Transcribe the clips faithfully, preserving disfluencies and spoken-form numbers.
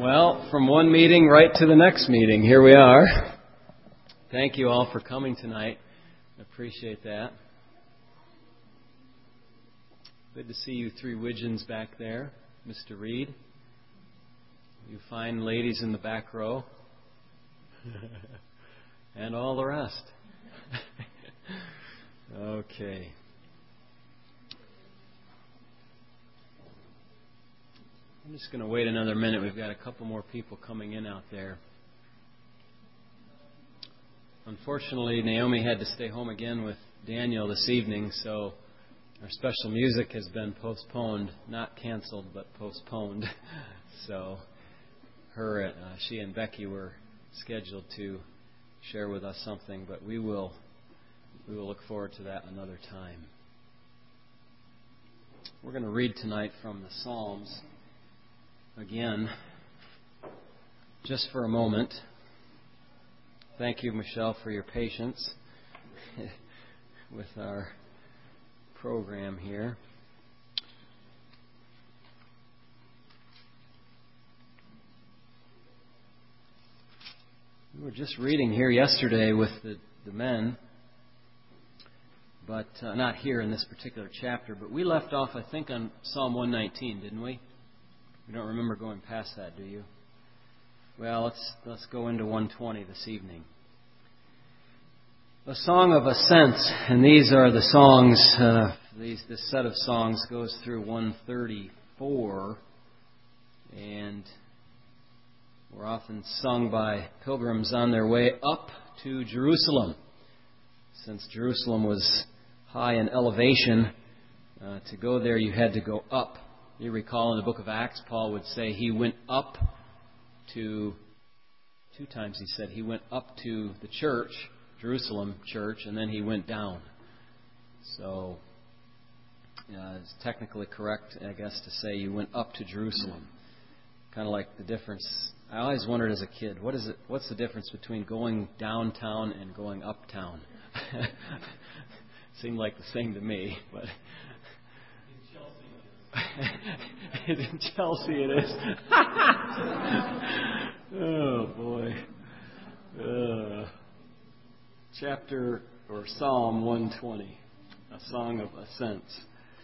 Well, from one meeting right to the next meeting, here we are. Thank you all for coming tonight. I appreciate that. Good to see you three widgeons back there. Mister Reed. You fine ladies in the back row. And all the rest. Okay. I'm just going to wait another minute. We've got a couple more people coming in out there. Unfortunately, Naomi had to stay home again with Daniel this evening, so our special music has been postponed. Not canceled, but postponed. So her, uh, she and Becky were scheduled to share with us something, but we will, we will look forward to that another time. We're going to read tonight from the Psalms. Again, just for a moment. Thank you, Michelle, for your patience with our program here. We were just reading here yesterday with the, the men, but uh, not here in this particular chapter, but we left off, I think, on Psalm one nineteen, didn't we? You don't remember going past that, do you? Well, let's let's go into one twenty this evening. A song of ascents, and these are the songs. Uh, these this set of songs goes through one thirty-four, and were often sung by pilgrims on their way up to Jerusalem. Since Jerusalem was high in elevation, uh, to go there you had to go up. You recall in the book of Acts, Paul would say he went up to, two times he said he went up to the church, Jerusalem church, and then he went down. So uh, it's technically correct, I guess, to say you went up to Jerusalem. Kind of like the difference. I always wondered as a kid, what is it? What's the difference between going downtown and going uptown? Seemed like the same to me, but... In Chelsea it is. Oh, boy. Uh, chapter or Psalm one twenty, a song of ascents.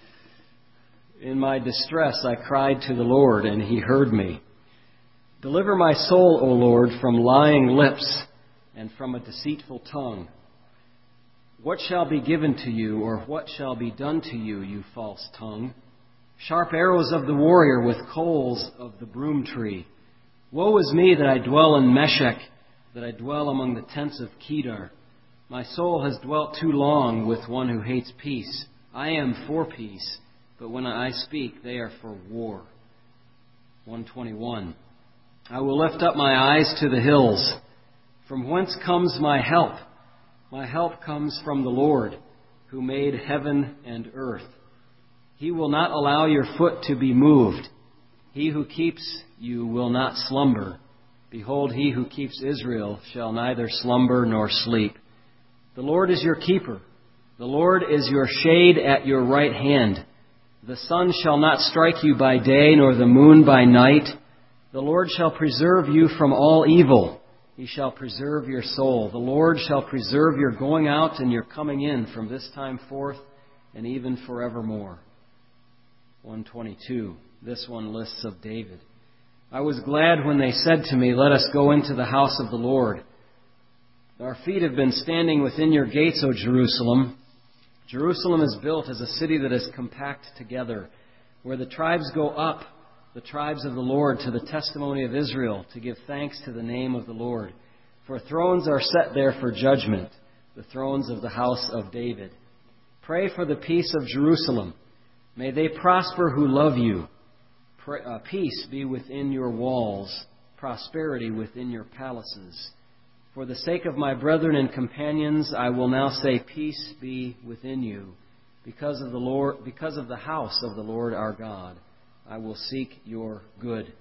In my distress I cried to the Lord, and He heard me. Deliver my soul, O Lord, from lying lips and from a deceitful tongue. What shall be given to you, or what shall be done to you, you false tongue? Sharp arrows of the warrior with coals of the broom tree. Woe is me that I dwell in Meshech, that I dwell among the tents of Kedar. My soul has dwelt too long with one who hates peace. I am for peace, but when I speak, they are for war. one twenty-one. I will lift up my eyes to the hills. From whence comes my help? My help comes from the Lord, who made heaven and earth. He will not allow your foot to be moved. He who keeps you will not slumber. Behold, he who keeps Israel shall neither slumber nor sleep. The Lord is your keeper. The Lord is your shade at your right hand. The sun shall not strike you by day, nor the moon by night. The Lord shall preserve you from all evil. He shall preserve your soul. The Lord shall preserve your going out and your coming in from this time forth and even forevermore. one twenty-two. This one lists of David. I was glad when they said to me, let us go into the house of the Lord. Our feet have been standing within your gates, O Jerusalem. Jerusalem is built as a city that is compact together, where the tribes go up, the tribes of the Lord, to the testimony of Israel, to give thanks to the name of the Lord. For thrones are set there for judgment, the thrones of the house of David. Pray for the peace of Jerusalem. May they prosper who love you. Pray, uh, peace be within your walls, prosperity within your palaces. For the sake of my brethren and companions, I will now say, peace be within you. Because of the Lord, because of the house of the Lord our God, I will seek your good.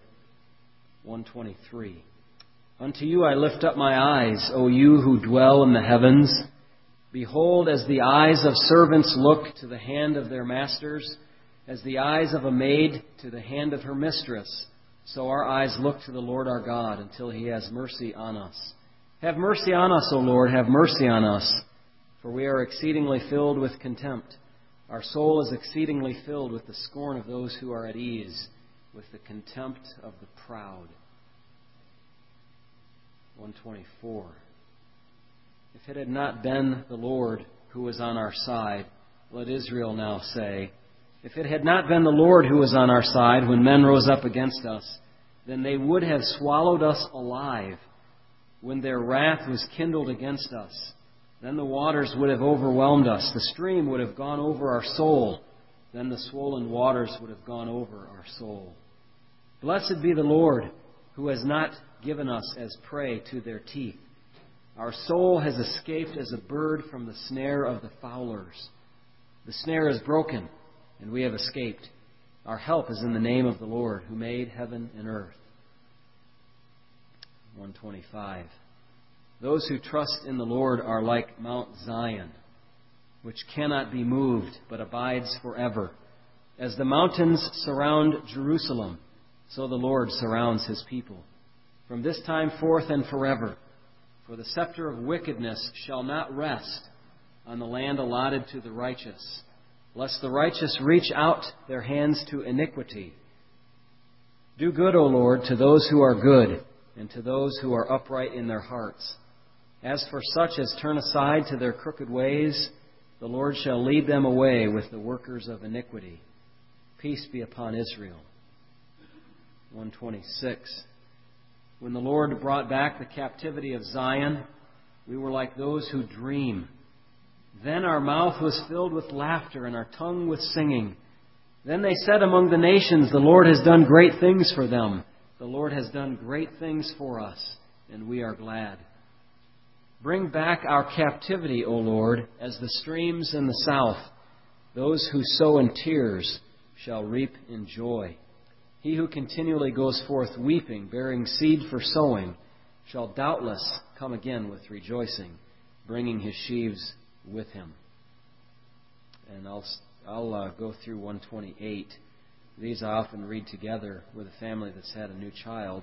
one twenty-three. Unto you I lift up my eyes, O you who dwell in the heavens. Behold, as the eyes of servants look to the hand of their masters, as the eyes of a maid to the hand of her mistress, So our eyes look to the Lord our God until He has mercy on us. Have mercy on us, O Lord, have mercy on us, for we are exceedingly filled with contempt. Our soul is exceedingly filled with the scorn of those who are at ease, with the contempt of the proud. one twenty-four. If it had not been the Lord who was on our side, let Israel now say, if it had not been the Lord who was on our side when men rose up against us, then they would have swallowed us alive. When their wrath was kindled against us, then the waters would have overwhelmed us. The stream would have gone over our soul. Then the swollen waters would have gone over our soul. Blessed be the Lord, who has not given us as prey to their teeth. Our soul has escaped as a bird from the snare of the fowlers. The snare is broken, and we have escaped. Our help is in the name of the Lord, who made heaven and earth. one twenty-five. Those who trust in the Lord are like Mount Zion, which cannot be moved, but abides forever. As the mountains surround Jerusalem, so the Lord surrounds His people, from this time forth and forever. For the scepter of wickedness shall not rest on the land allotted to the righteous, lest the righteous reach out their hands to iniquity. Do good, O Lord, to those who are good, and to those who are upright in their hearts. As for such as turn aside to their crooked ways, the Lord shall lead them away with the workers of iniquity. Peace be upon Israel. one twenty-six. When the Lord brought back the captivity of Zion, we were like those who dream. Then our mouth was filled with laughter and our tongue with singing. Then they said among the nations, the Lord has done great things for them. The Lord has done great things for us, and we are glad. Bring back our captivity, O Lord, as the streams in the south. Those who sow in tears shall reap in joy. He who continually goes forth weeping, bearing seed for sowing, shall doubtless come again with rejoicing, bringing his sheaves with him. And I'll, I'll uh, go through one twenty-eight. These I often read together with a family that's had a new child.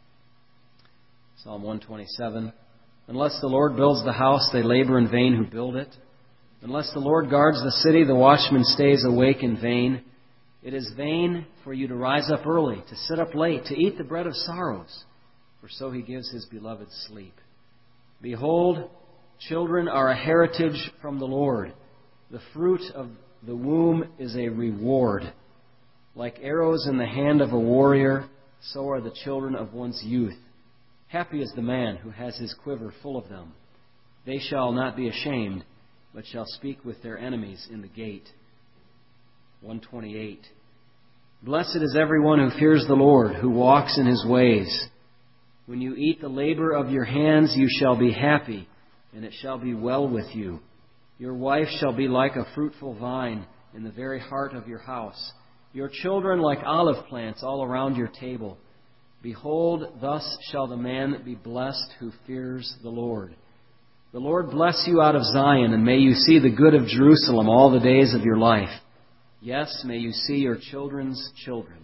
Psalm one twenty-seven. Unless the Lord builds the house, they labor in vain who build it. Unless the Lord guards the city, the watchman stays awake in vain. It is vain for you to rise up early, to sit up late, to eat the bread of sorrows, for so He gives His beloved sleep. Behold, children are a heritage from the Lord. The fruit of the womb is a reward. Like arrows in the hand of a warrior, so are the children of one's youth. Happy is the man who has his quiver full of them. They shall not be ashamed, but shall speak with their enemies in the gate. one twenty-eight. Blessed is everyone who fears the Lord, who walks in His ways. When you eat the labor of your hands, you shall be happy, and it shall be well with you. Your wife shall be like a fruitful vine in the very heart of your house. Your children like olive plants all around your table. Behold, thus shall the man be blessed who fears the Lord. The Lord bless you out of Zion, and may you see the good of Jerusalem all the days of your life. Yes, may you see your children's children.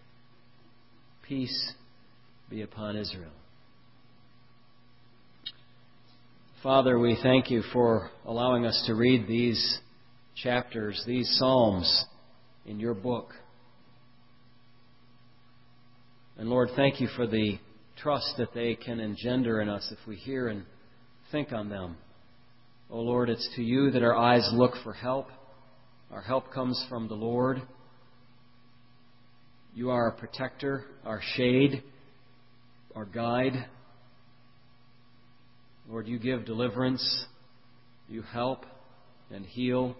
Peace be upon Israel. Father, we thank You for allowing us to read these chapters, these Psalms in Your book. And Lord, thank You for the trust that they can engender in us if we hear and think on them. Oh Lord, it's to You that our eyes look for help. Our help comes from the Lord. You are our protector, our shade, our guide. Lord, You give deliverance. You help and heal.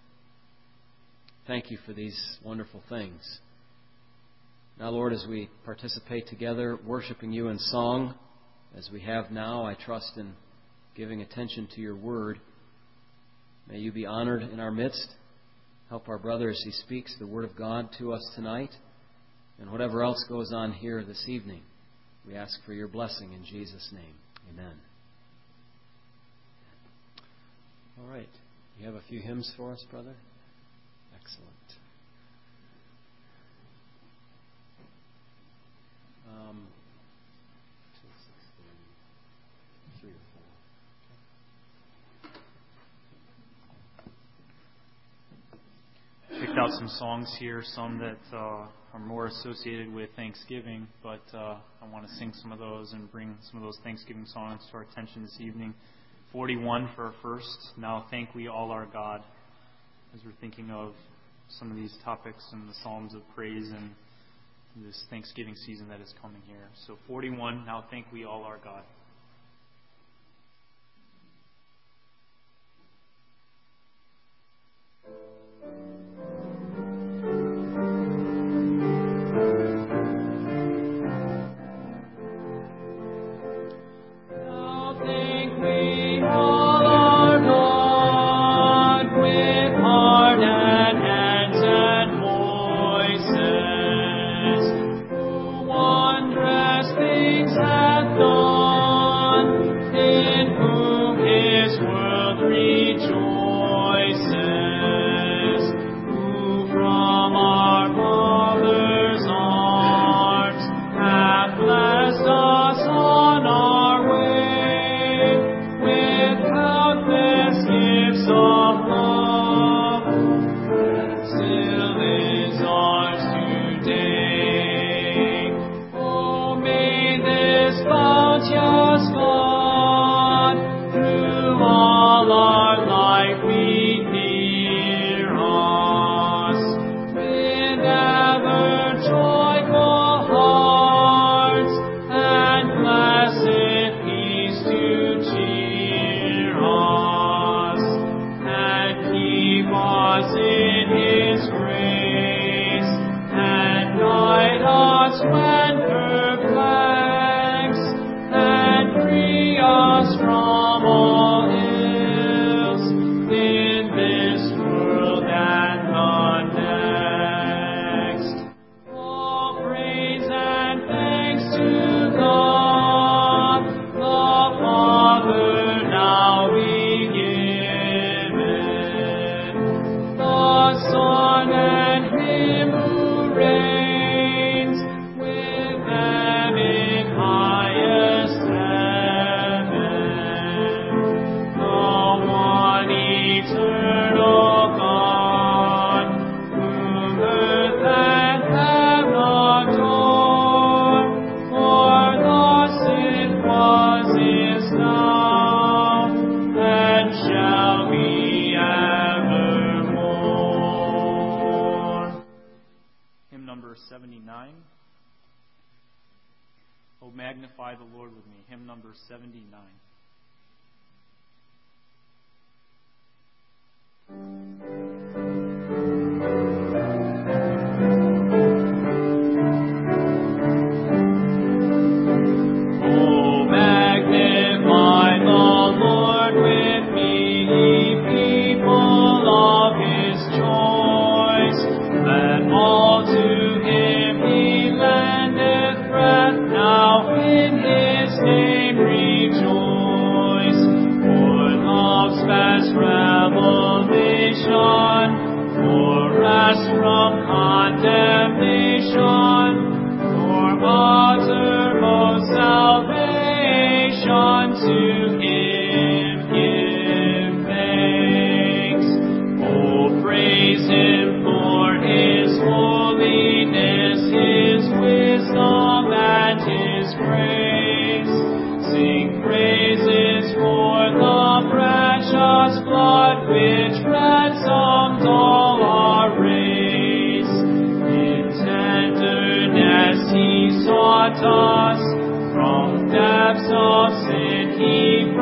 Thank You for these wonderful things. Now, Lord, as we participate together, worshiping You in song, as we have now, I trust in giving attention to Your word. May You be honored in our midst. Help our brother as he speaks the word of God to us tonight. And whatever else goes on here this evening, we ask for Your blessing in Jesus' name. Amen. All right. You have a few hymns for us, brother? Excellent. Um, till six thirty, three or four. Picked out some songs here, some that uh, are more associated with Thanksgiving, but uh, I want to sing some of those and bring some of those Thanksgiving songs to our attention this evening. forty-one for our first, Now Thank We All Our God, as we're thinking of some of these topics and the Psalms of praise and this Thanksgiving season that is coming here. So forty-one, Now Thank We All Our God. seventy-nine. Oh, magnify the Lord with me. Hymn number seventy-nine. Us from depths of sin, He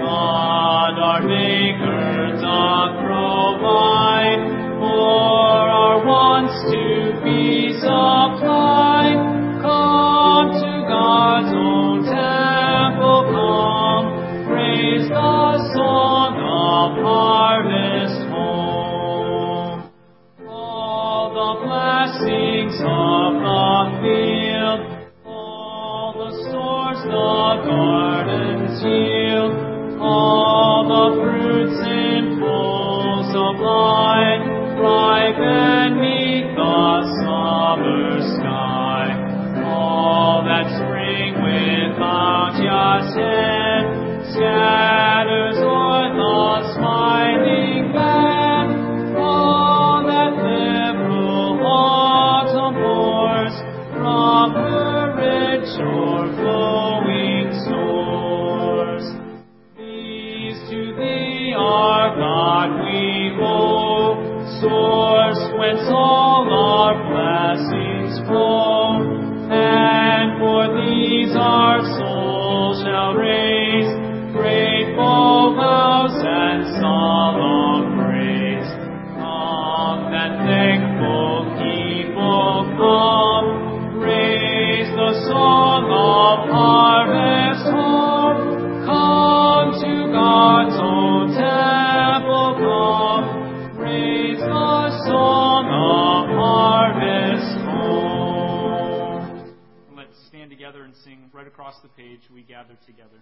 God, our Maker, doth provide for our wants to be supplied. Come to God's own temple, come, praise the song of harvest home. All the blessings of the field, all the stores the gardens yield, all the fruits in full supply, ripe and meet the summer sky. All that spring without just end scatters o'er the smiling land. All that liberal autumn pours from her rich o'erflowing stores. These to thee, our God, we owe, source whence all our blessings flow. And for these our soul shall raise grateful vows and solemn praise. Come and thankful people, come, raise the song of harvest home. Come to God's own temple, come, raise the song of harvest home. Let's stand together and sing right across the page, We Gather Together.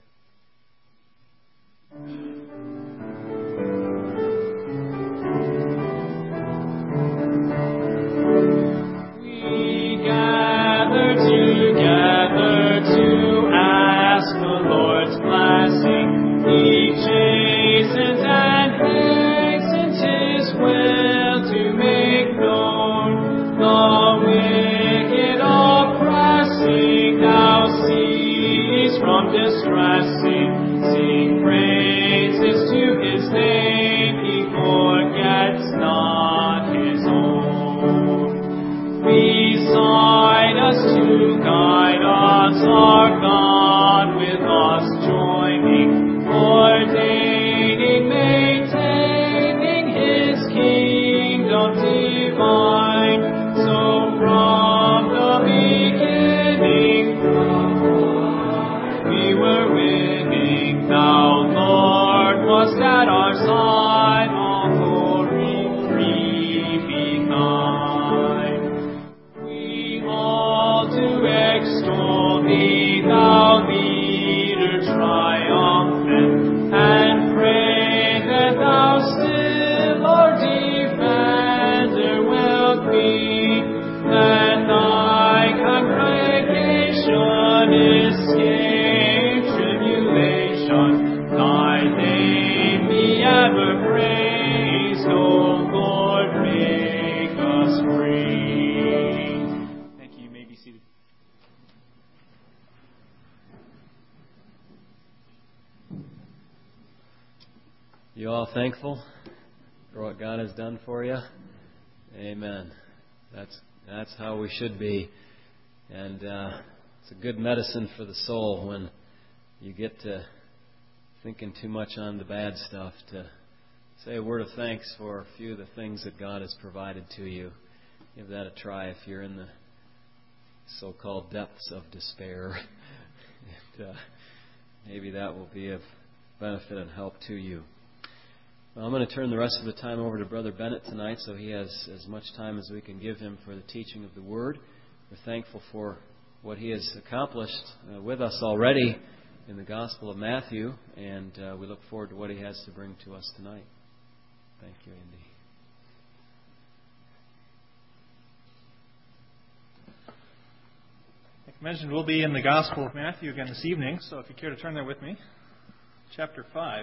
We gather together to ask the Lord's blessing. He chastens and hastens His will to make known. The wicked oppressing now cease from distressing. Sing praises to His name. He forgets not His own. Beside us to guide us, our God, with us joining, ordaining, maintaining His kingdom divine. So from the beginning, we were winning. Thou, Lord, wast at our side, all glory free behind. We all do extol Thee, Thou leader triumphant, and pray that Thou still our defender wilt be, that Thy congregation escape tribulation. Thy name be ever praised, O Lord, make us free. Thank you. You may be seated. You all thankful for what God has done for you? Amen. That's that's how we should be. And uh, it's a good medicine for the soul when you get to thinking too much on the bad stuff, to say a word of thanks for a few of the things that God has provided to you. Give that a try if you're in the so-called depths of despair. and, uh, maybe that will be of benefit and help to you. Well, I'm going to turn the rest of the time over to Brother Bennett tonight, so he has as much time as we can give him for the teaching of the Word. We're thankful for what he has accomplished uh, with us already in the Gospel of Matthew, and uh, we look forward to what he has to bring to us tonight. Thank you, Andy. Like I mentioned, we'll be in the Gospel of Matthew again this evening, so if you care to turn there with me, chapter five.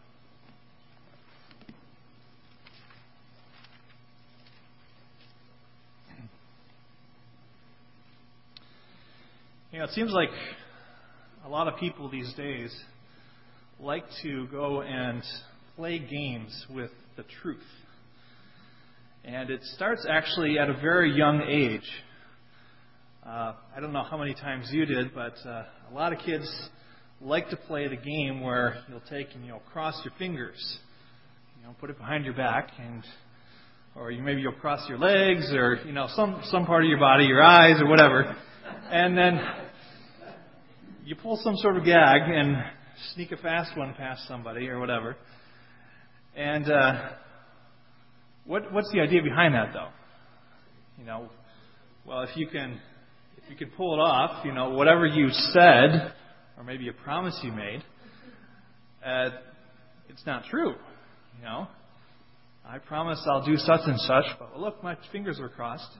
You know, it seems like a lot of people these days like to go and play games with the truth. And it starts actually at a very young age. Uh, I don't know how many times you did, but uh, a lot of kids like to play the game where you'll take and you'll cross your fingers, you know, put it behind your back, and or you maybe you'll cross your legs, or you know, some some part of your body, your eyes, or whatever, and then you pull some sort of gag and sneak a fast one past somebody or whatever. And uh, what what's the idea behind that, though? You know, well, if you can if you can pull it off, you know, whatever you said, or maybe a promise you made, uh, it's not true. You know, I promise I'll do such and such, but well, look, my fingers were crossed.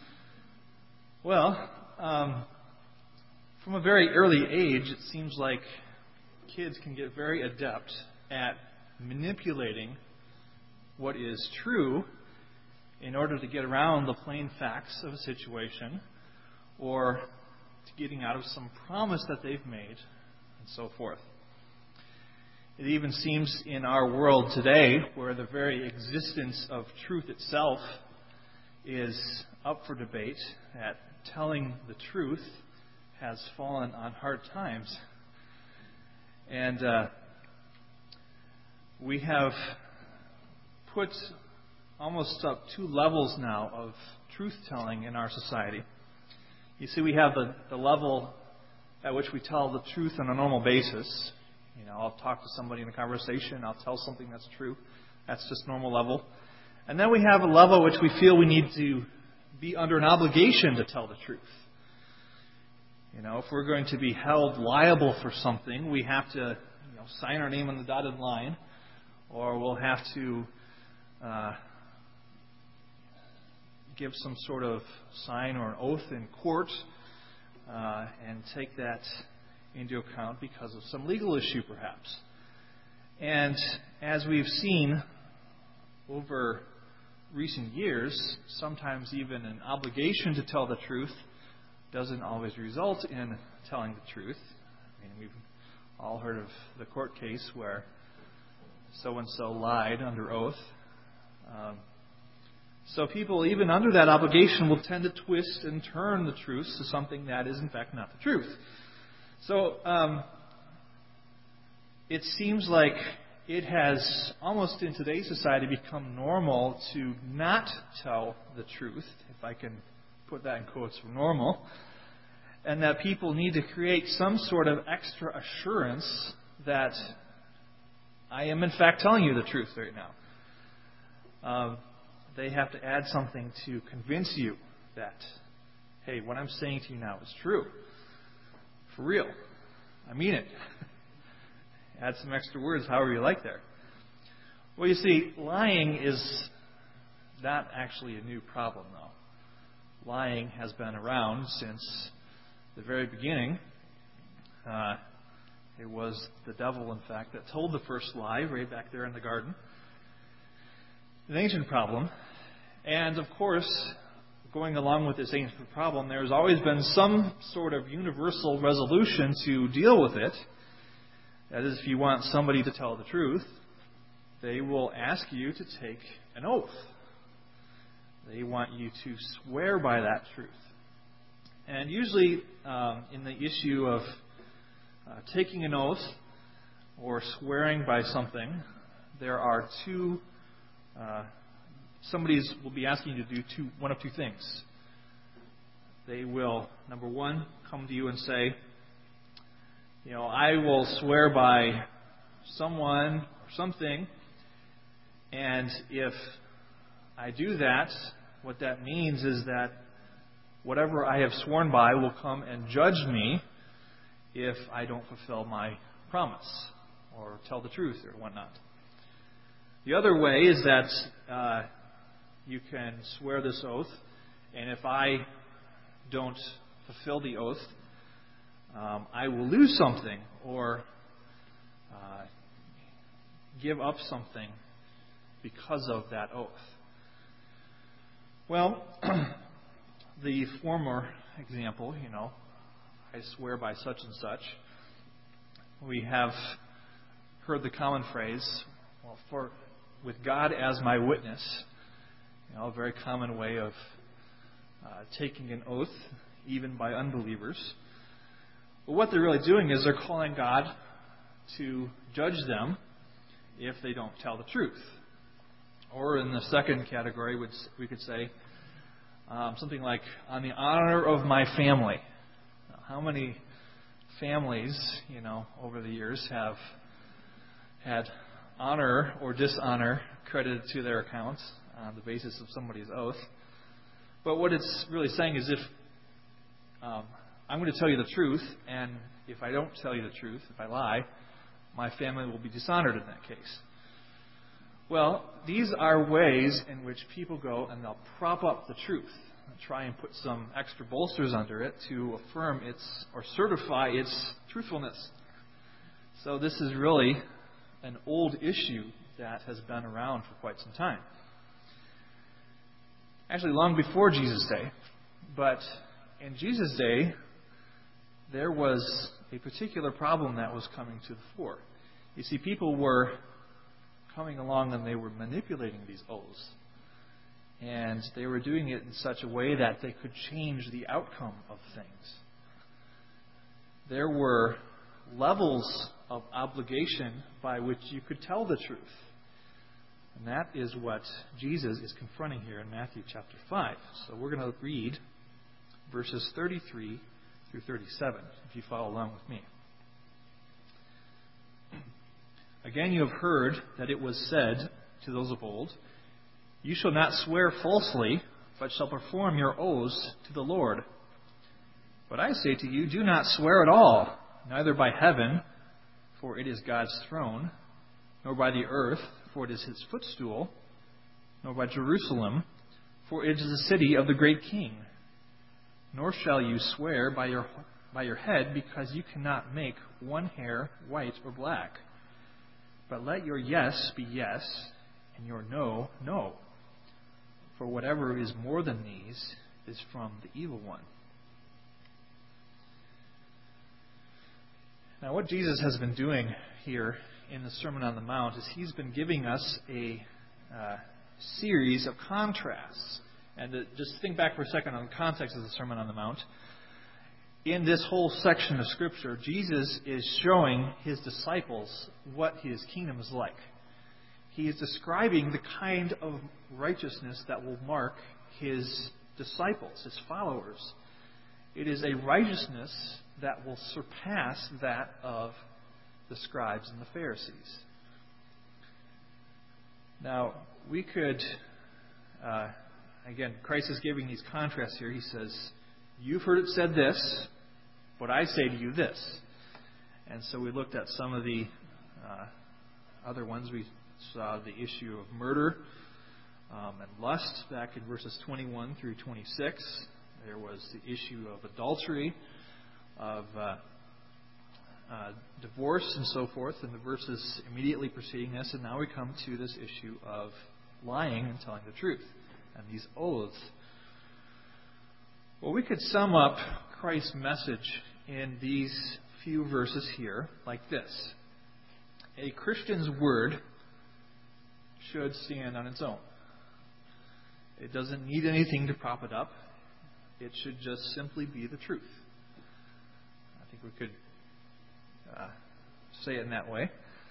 Well, um, from a very early age, it seems like kids can get very adept at manipulating what is true in order to get around the plain facts of a situation, or to getting out of some promise that they've made, and so forth. It even seems in our world today, where the very existence of truth itself is up for debate, that telling the truth has fallen on hard times. And uh, we have put almost up two levels now of truth-telling in our society. You see, we have the, the level at which we tell the truth on a normal basis. You know, I'll talk to somebody in a conversation, I'll tell something that's true. That's just normal level. And then we have a level at which we feel we need to be under an obligation to tell the truth. You know, if we're going to be held liable for something, we have to, you know, sign our name on the dotted line, or we'll have to uh, give some sort of sign or an oath in court uh, and take that into account because of some legal issue, perhaps. And as we've seen over recent years, sometimes even an obligation to tell the truth doesn't always result in telling the truth. I mean, we've all heard of the court case where so-and-so lied under oath. Um, so people, even under that obligation, will tend to twist and turn the truth to something that is, in fact, not the truth. So um, it seems like it has almost in today's society become normal to not tell the truth, if I can put that in quotes for normal, and that people need to create some sort of extra assurance that I am in fact telling you the truth right now. Um, they have to add something to convince you that, hey, what I'm saying to you now is true. For real. I mean it. Add some extra words, however you like there. Well, you see, lying is not actually a new problem, though. Lying has been around since the very beginning. Uh, it was the devil, in fact, that told the first lie right back there in the garden. An ancient problem. And, of course, going along with this ancient problem, there's always been some sort of universal resolution to deal with it. That is, if you want somebody to tell the truth, they will ask you to take an oath. They want you to swear by that truth. And usually, um, in the issue of uh, taking an oath or swearing by something, there are two. Uh, somebody will be asking you to do two, one of two things. They will, number one, come to you and say, you know, I will swear by someone or something, and if I do that, what that means is that whatever I have sworn by will come and judge me if I don't fulfill my promise or tell the truth or whatnot. The other way is that uh, you can swear this oath, and if I don't fulfill the oath, um, I will lose something or uh, give up something because of that oath. Well, the former example, you know, I swear by such and such, we have heard the common phrase, well, for with God as my witness, you know, a very common way of uh, taking an oath, even by unbelievers. But what they're really doing is they're calling God to judge them if they don't tell the truth. Or in the second category, we could say um, something like, on the honor of my family. Now, how many families, you know, over the years have had honor or dishonor credited to their accounts on the basis of somebody's oath? But what it's really saying is if um, I'm going to tell you the truth, and if I don't tell you the truth, if I lie, my family will be dishonored in that case. Well, these are ways in which people go and they'll prop up the truth and try and put some extra bolsters under it to affirm its or certify its truthfulness. So this is really an old issue that has been around for quite some time. Actually, long before Jesus' day. But in Jesus' day, there was a particular problem that was coming to the fore. You see, people were coming along and they were manipulating these oaths. And they were doing it in such a way that they could change the outcome of things. There were levels of obligation by which you could tell the truth. And that is what Jesus is confronting here in Matthew chapter five. So we're going to read verses thirty-three through thirty-seven, if you follow along with me. Again, you have heard that it was said to those of old, "You shall not swear falsely, but shall perform your oaths to the Lord." But I say to you, do not swear at all, neither by heaven, for it is God's throne, nor by the earth, for it is his footstool, nor by Jerusalem, for it is the city of the great King. Nor shall you swear by your by your head, because you cannot make one hair white or black. But let your yes be yes, and your no, no. For whatever is more than these is from the evil one. Now, what Jesus has been doing here in the Sermon on the Mount is he's been giving us a uh, series of contrasts. And to just think back for a second on the context of the Sermon on the Mount. In this whole section of Scripture, Jesus is showing his disciples what his kingdom is like. He is describing the kind of righteousness that will mark his disciples, his followers. It is a righteousness that will surpass that of the scribes and the Pharisees. Now, we could, uh, again, Christ is giving these contrasts here. He says, "You've heard it said this, but I say to you this." And so we looked at some of the uh, other ones. We saw the issue of murder um, and lust back in verses twenty-one through twenty-six. There was the issue of adultery, of uh, uh, divorce, and so forth in the verses immediately preceding this. And now we come to this issue of lying and telling the truth, and these oaths. Well, we could sum up Christ's message in these few verses here like this. A Christian's word should stand on its own. It doesn't need anything to prop it up. It should just simply be the truth. I think we could uh, say it in that way.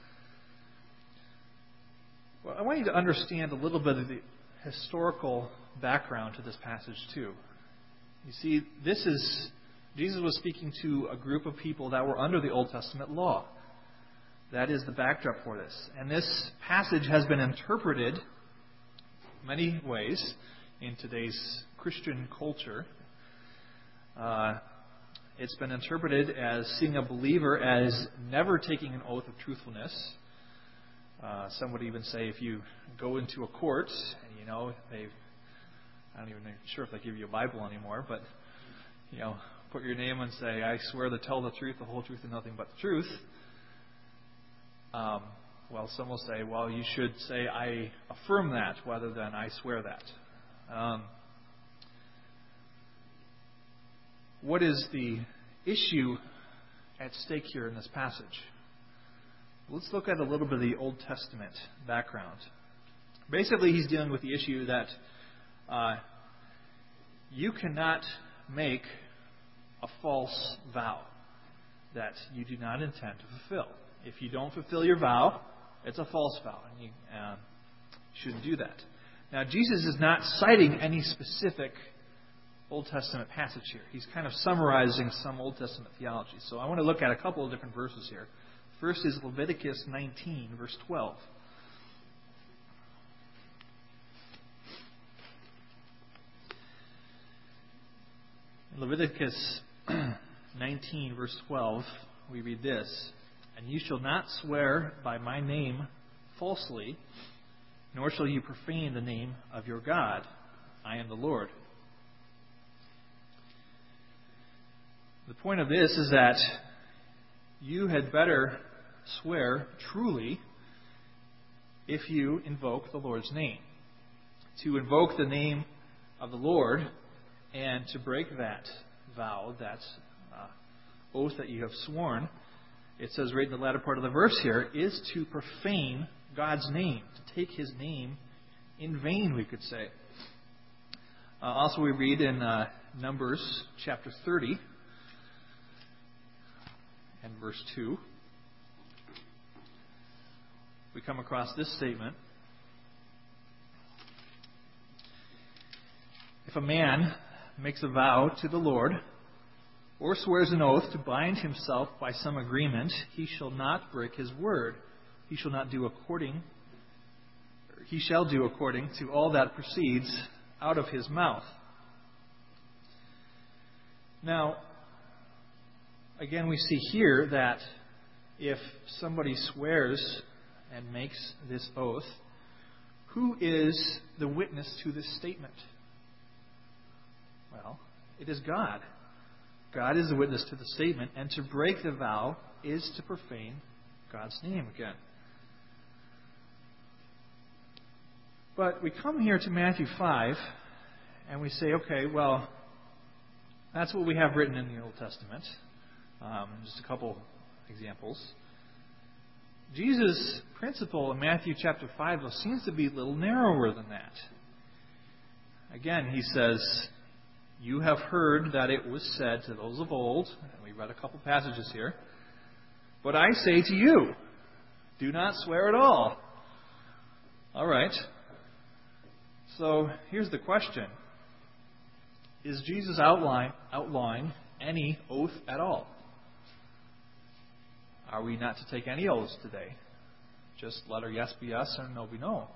Well, I want you to understand a little bit of the historical background to this passage too. You see, this is Jesus was speaking to a group of people that were under the Old Testament law. That is the backdrop for this. And this passage has been interpreted many ways in today's Christian culture. Uh, it's been interpreted as seeing a believer as never taking an oath of truthfulness. Uh, some would even say if you go into a court and you know they've I don't even know sure if they give you a Bible anymore, but you know, put your name and say, "I swear to tell the truth, the whole truth, and nothing but the truth." Um, well, some will say, "Well, you should say I affirm that rather than I swear that." Um, what is the issue at stake here in this passage? Let's look at a little bit of the Old Testament background. Basically, he's dealing with the issue that Uh, you cannot make a false vow. that you do not intend to fulfill. If you don't fulfill your vow, it's a false vow, and you uh, shouldn't do that. Now, Jesus is not citing any specific Old Testament passage here. He's kind of summarizing some Old Testament theology. So I want to look at a couple of different verses here. First is Leviticus nineteen, verse twelve. In Leviticus nineteen, verse twelve, we read this, "And you shall not swear by my name falsely, nor shall you profane the name of your God. I am the Lord." The point of this is that you had better swear truly if you invoke the Lord's name. To invoke the name of the Lord and to break that vow, that uh, oath that you have sworn, it says right in the latter part of the verse here, is to profane God's name, to take His name in vain, we could say. Uh, also, we read in uh, Numbers chapter thirty and verse two, we come across this statement. If a man makes a vow to the Lord, or swears an oath to bind himself by some agreement, he shall not break his word. He shall not do according, he shall do according to all that proceeds out of his mouth. Now, again, we see here that if somebody swears and makes this oath, who is the witness to this statement? Well, it is God. God is the witness to the statement, and to break the vow is to profane God's name again. But we come here to Matthew five, and we say, okay, well, that's what we have written in the Old Testament. Um, just a couple examples. Jesus' principle in Matthew chapter five, though, seems to be a little narrower than that. Again, he says, "You have heard that it was said to those of old," and we read a couple passages here, "but I say to you, do not swear at all." All right. So here's the question. Is Jesus outline, outlawing any oath at all? Are we not to take any oaths today? Just let our yes be yes and no be no.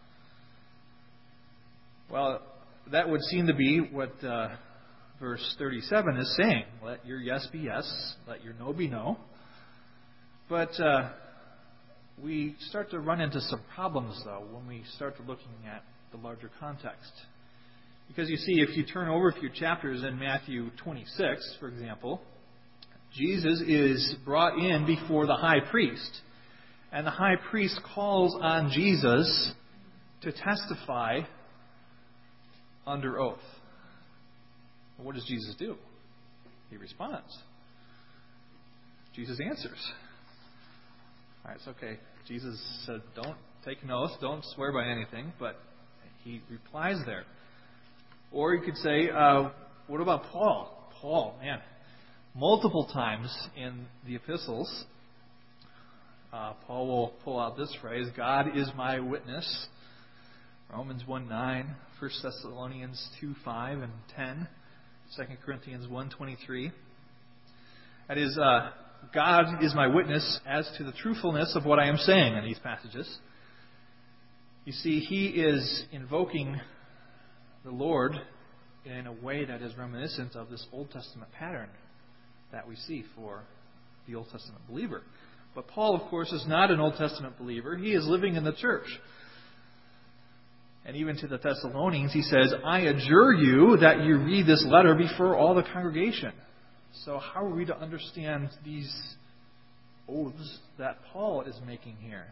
Well, that would seem to be what uh, verse thirty-seven is saying. Let your yes be yes, let your no be no. But uh, we start to run into some problems, though, when we start to looking at the larger context. Because you see, if you turn over a few chapters in Matthew twenty-six, for example, Jesus is brought in before the high priest. And the high priest calls on Jesus to testify under oath. What does Jesus do? He responds. Jesus answers. All right, it's okay. Jesus said, don't take an oath, don't swear by anything, but he replies there. Or you could say, uh, what about Paul? Paul, man, multiple times in the epistles, uh, Paul will pull out this phrase, "God is my witness." Romans one nine, First Thessalonians two five and ten, Second Corinthians one twenty-three. That is, uh, God is my witness as to the truthfulness of what I am saying in these passages. You see, he is invoking the Lord in a way that is reminiscent of this Old Testament pattern that we see for the Old Testament believer. But Paul, of course, is not an Old Testament believer. He is living in the church. And even to the Thessalonians, he says, "I adjure you that you read this letter before all the congregation." So how are we to understand these oaths that Paul is making here?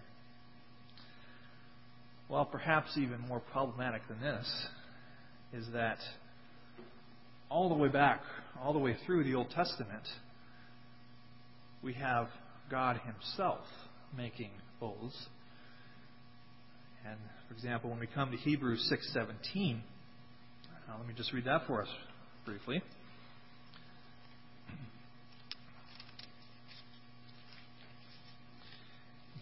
Well, perhaps even more problematic than this is that all the way back, all the way through the Old Testament, we have God Himself making oaths. And, for example, when we come to Hebrews six seventeen, now let me just read that for us briefly.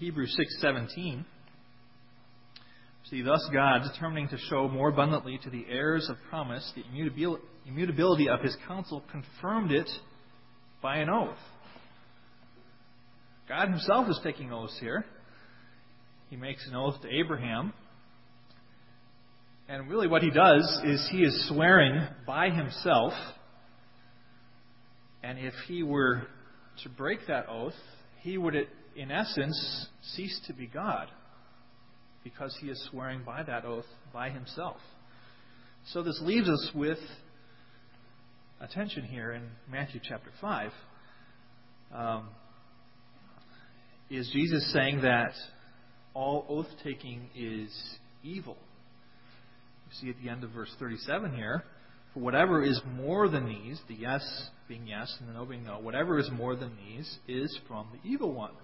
Hebrews six seventeen, see, thus God, determining to show more abundantly to the heirs of promise the immutabil- immutability of his counsel, confirmed it by an oath. God himself is taking oaths here. He makes an oath to Abraham. And really what he does is he is swearing by himself. And if he were to break that oath, he would, in essence, cease to be God, because he is swearing by that oath by himself. So this leaves us with a tension here in Matthew chapter five. Um, is Jesus saying that all oath-taking is evil? You see at the end of verse thirty-seven here, for whatever is more than these, the yes being yes and the no being no, whatever is more than these is from the evil one.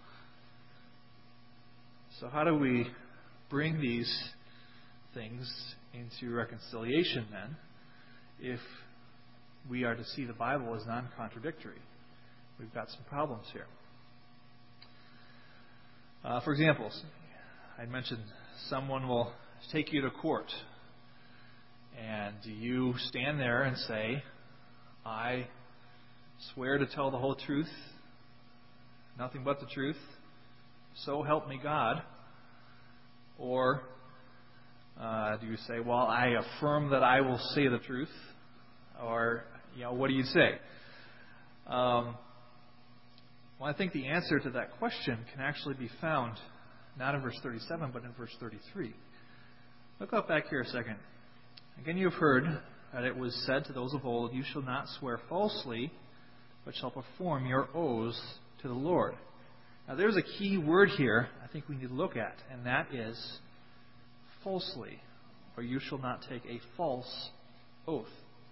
So how do we bring these things into reconciliation then, if we are to see the Bible as non-contradictory? We've got some problems here. Uh, for example, I mentioned someone will take you to court, and you stand there and say, I swear to tell the whole truth, nothing but the truth, so help me God. Or uh, do you say, well, I affirm that I will say the truth? Or, you know, what do you say? Um, well, I think the answer to that question can actually be found not in verse thirty-seven, but in verse thirty-three. Look up back here a second. Again, you have heard that it was said to those of old, you shall not swear falsely, but shall perform your oaths to the Lord. Now, there's a key word here I think we need to look at, and that is falsely, or you shall not take a false oath.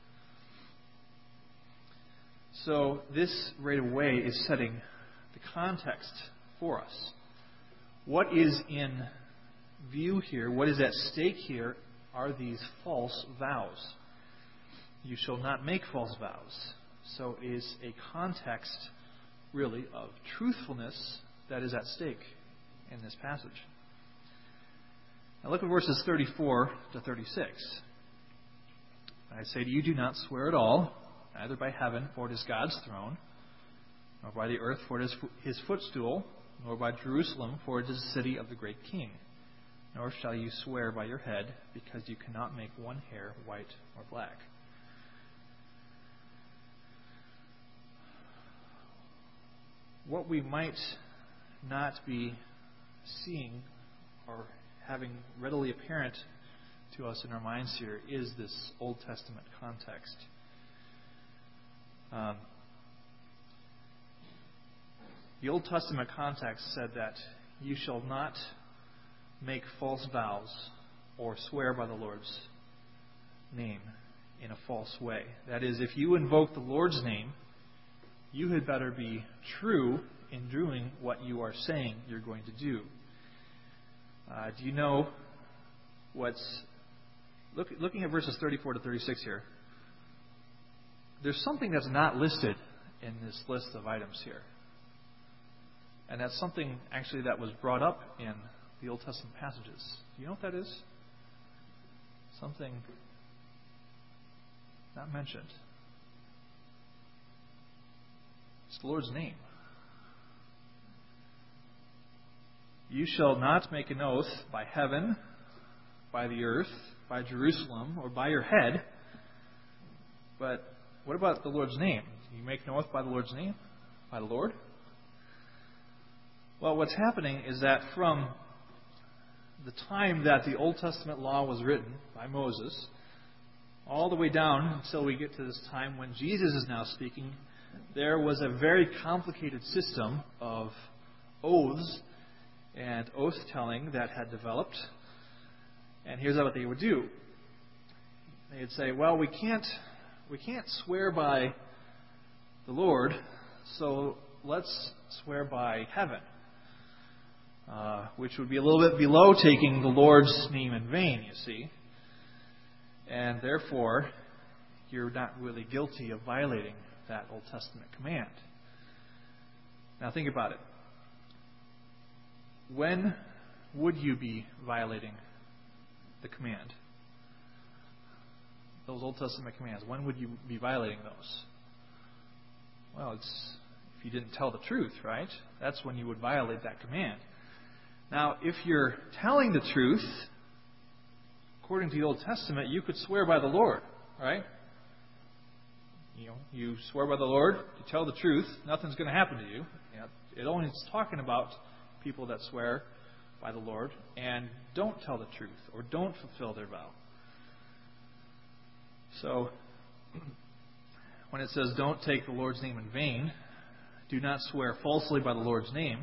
So this right away is setting the context for us. What is in view here, what is at stake here, are these false vows. You shall not make false vows. So it is a context, really, of truthfulness that is at stake in this passage. Now look at verses thirty-four to thirty-six. I say to you, do not swear at all, neither by heaven, for it is God's throne, nor by the earth, for it is his footstool, nor by Jerusalem, for it is the city of the great king. Nor shall you swear by your head, because you cannot make one hair white or black. What we might not be seeing or having readily apparent to us in our minds here is this Old Testament context. Um, the Old Testament context said that you shall not make false vows or swear by the Lord's name in a false way. That is, if you invoke the Lord's name, you had better be true in doing what you are saying you're going to do. Uh, do you know what's... Look, looking at verses thirty-four to thirty-six here, there's something that's not listed in this list of items here. And that's something, actually, that was brought up in the Old Testament passages. Do you know what that is? Something not mentioned. It's the Lord's name. You shall not make an oath by heaven, by the earth, by Jerusalem, or by your head. But what about the Lord's name? Do you make an oath by the Lord's name? By the Lord? Well, what's happening is that from the time that the Old Testament law was written by Moses, all the way down until we get to this time when Jesus is now speaking, there was a very complicated system of oaths and oath-telling that had developed. And here's what they would do. They'd say, well, we can't, we can't swear by the Lord, so let's swear by heaven. Uh, which would be a little bit below taking the Lord's name in vain, you see. And therefore, you're not really guilty of violating that Old Testament command. Now think about it. when would you be violating the command? Those Old Testament commands, when would you be violating those? Well, it's if you didn't tell the truth, right? That's when you would violate that command. Now, if you're telling the truth, according to the Old Testament, you could swear by the Lord, right? You know, you swear by the Lord, you tell the truth, nothing's going to happen to you. You know, it only is talking about people that swear by the Lord and don't tell the truth or don't fulfill their vow. So, when it says, don't take the Lord's name in vain, do not swear falsely by the Lord's name,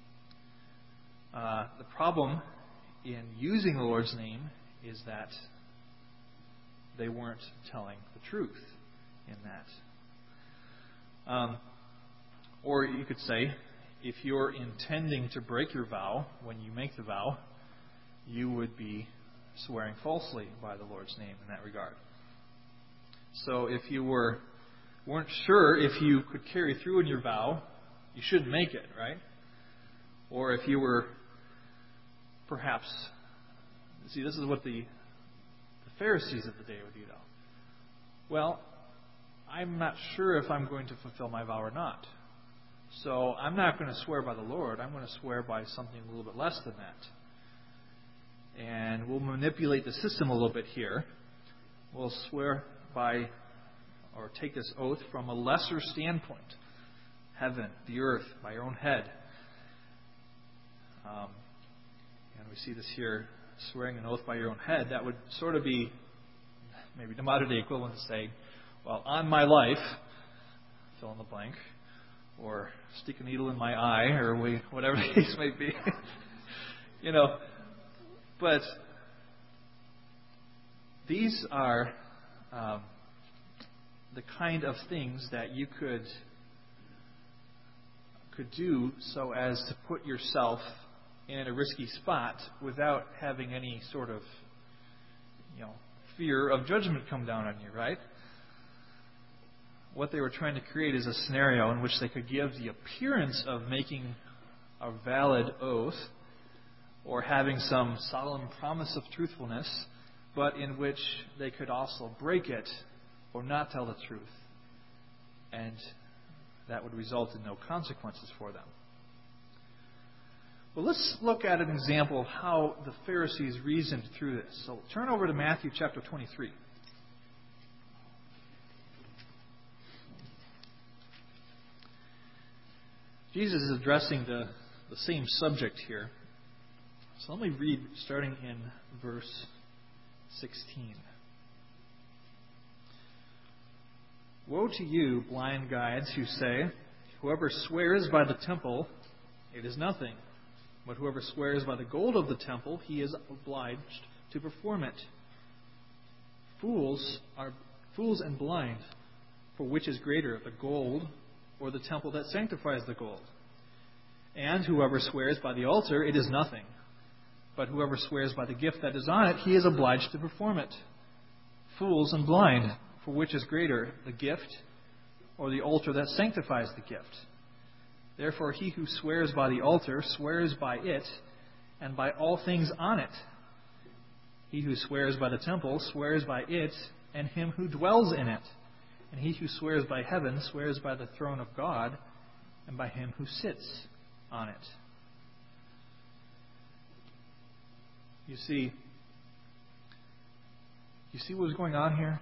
uh, the problem in using the Lord's name is that they weren't telling the truth in that. Um, or you could say, if you're intending to break your vow when you make the vow, you would be swearing falsely by the Lord's name in that regard. So if you were weren't sure if you could carry through in your vow, you shouldn't make it, right? Or if you were perhaps, see, this is what the, the Pharisees of the day would do, though. Well, I'm not sure if I'm going to fulfill my vow or not. So I'm not going to swear by the Lord. I'm going to swear by something a little bit less than that. And we'll manipulate the system a little bit here. We'll swear by or take this oath from a lesser standpoint. Heaven, the earth, by your own head. Um, and we see this here, swearing an oath by your own head. That would sort of be maybe the modern day equivalent to saying, well, on my life, fill in the blank, or stick a needle in my eye, or whatever the case may be. You know, but these are um, the kind of things that you could could do so as to put yourself in a risky spot without having any sort of, you know, fear of judgment come down on you, right? What they were trying to create is a scenario in which they could give the appearance of making a valid oath or having some solemn promise of truthfulness, but in which they could also break it or not tell the truth. And that would result in no consequences for them. Well, let's look at an example of how the Pharisees reasoned through this. So turn over to Matthew chapter twenty-three. Jesus is addressing the, the same subject here. So let me read starting in verse sixteen. Woe to you, blind guides, who say, whoever swears by the temple, it is nothing. But whoever swears by the gold of the temple, he is obliged to perform it. Fools are fools and blind, for which is greater, the gold or the temple that sanctifies the gold? And whoever swears by the altar, it is nothing. But whoever swears by the gift that is on it, he is obliged to perform it. Fools and blind, for which is greater, the gift or the altar that sanctifies the gift? Therefore, he who swears by the altar swears by it and by all things on it. He who swears by the temple swears by it and him who dwells in it. And he who swears by heaven swears by the throne of God and by him who sits on it. You see, you see what's going on here?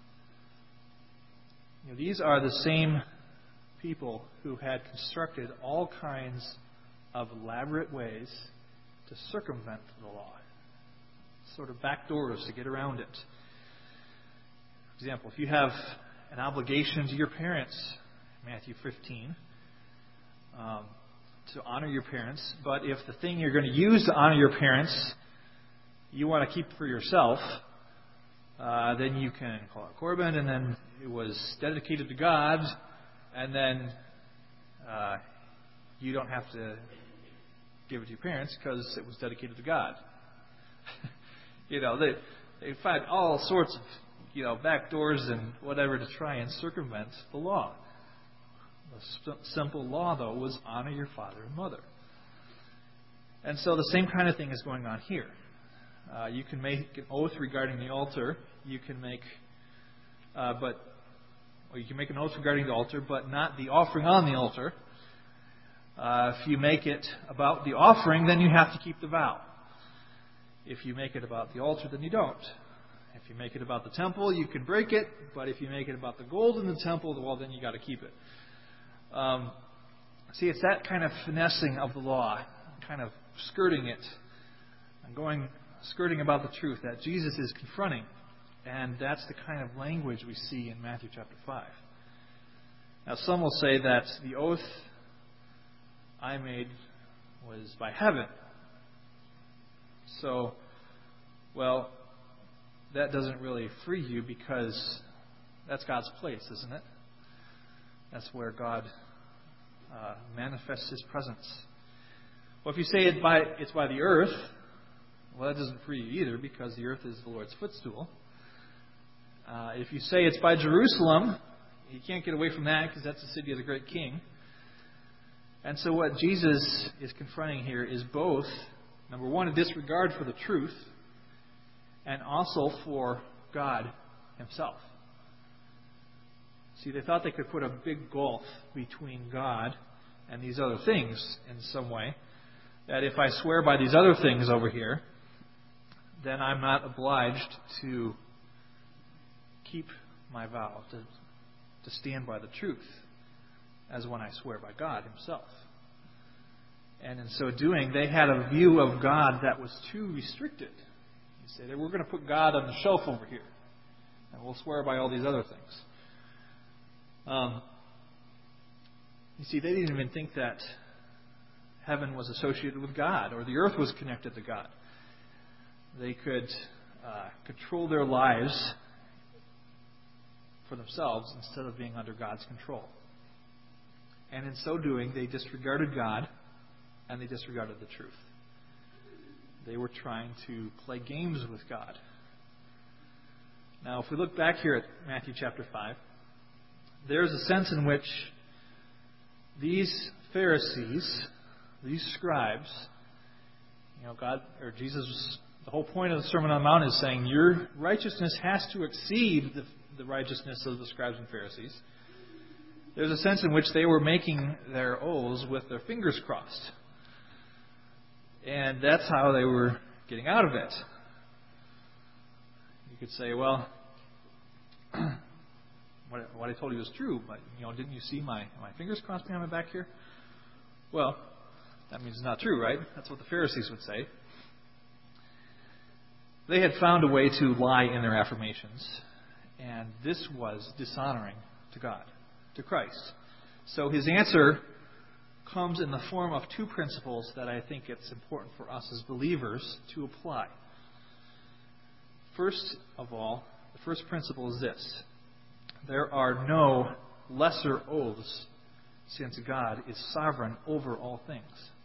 You know, these are the same people who had constructed all kinds of elaborate ways to circumvent the law. Sort of back doors to get around it. For example, if you have an obligation to your parents, Matthew fifteen, um, to honor your parents, but if the thing you're going to use to honor your parents you want to keep for yourself, uh, then you can call it Corban, and then it was dedicated to God, and then uh, you don't have to give it to your parents because it was dedicated to God. you know, they they find all sorts of you know back doors and whatever to try and circumvent the law. The st- simple law, though, was honor your father and mother. And so the same kind of thing is going on here. Uh, you can make an oath regarding the altar. You can make, uh, but or you can make an oath regarding the altar, but not the offering on the altar. Uh, if you make it about the offering, then you have to keep the vow. If you make it about the altar, then you don't. If you make it about the temple, you can break it. But if you make it about the gold in the temple, well, then you got to keep it. Um, see, it's that kind of finessing of the law, kind of skirting it, and going skirting about the truth that Jesus is confronting. And that's the kind of language we see in Matthew chapter five. Now, some will say that the oath I made was by heaven. So, well, that doesn't really free you because that's God's place, isn't it? That's where God uh, manifests His presence. Well, if you say it by, it's by the earth, well, that doesn't free you either because the earth is the Lord's footstool. Uh, if you say it's by Jerusalem, you can't get away from that because that's the city of the great king. And so what Jesus is confronting here is both, number one, a disregard for the truth, and also for God Himself. See, they thought they could put a big gulf between God and these other things in some way. That if I swear by these other things over here, then I'm not obliged to keep my vow, to, to stand by the truth, as when I swear by God Himself. And in so doing, they had a view of God that was too restricted. You say, we're going to put God on the shelf over here, and we'll swear by all these other things. Um, you see, they didn't even think that heaven was associated with God, or the earth was connected to God. They could uh, control their lives for themselves instead of being under God's control. And in so doing, they disregarded God and they disregarded the truth. They were trying to play games with God. Now, if we look back here at Matthew chapter five, there's a sense in which these Pharisees, these scribes, you know, God or Jesus, the whole point of the Sermon on the Mount is saying your righteousness has to exceed the, the righteousness of the scribes and Pharisees. There's a sense in which they were making their oaths with their fingers crossed. And that's how they were getting out of it. You could say, well, what, what I told you was true, but you know, didn't you see my, my fingers crossed behind my back here? Well, that means it's not true, right? That's what the Pharisees would say. They had found a way to lie in their affirmations, and this was dishonoring to God, to Christ. So His answer comes in the form of two principles that I think it's important for us as believers to apply. First of all, the first principle is this: there are no lesser oaths, since God is sovereign over all things.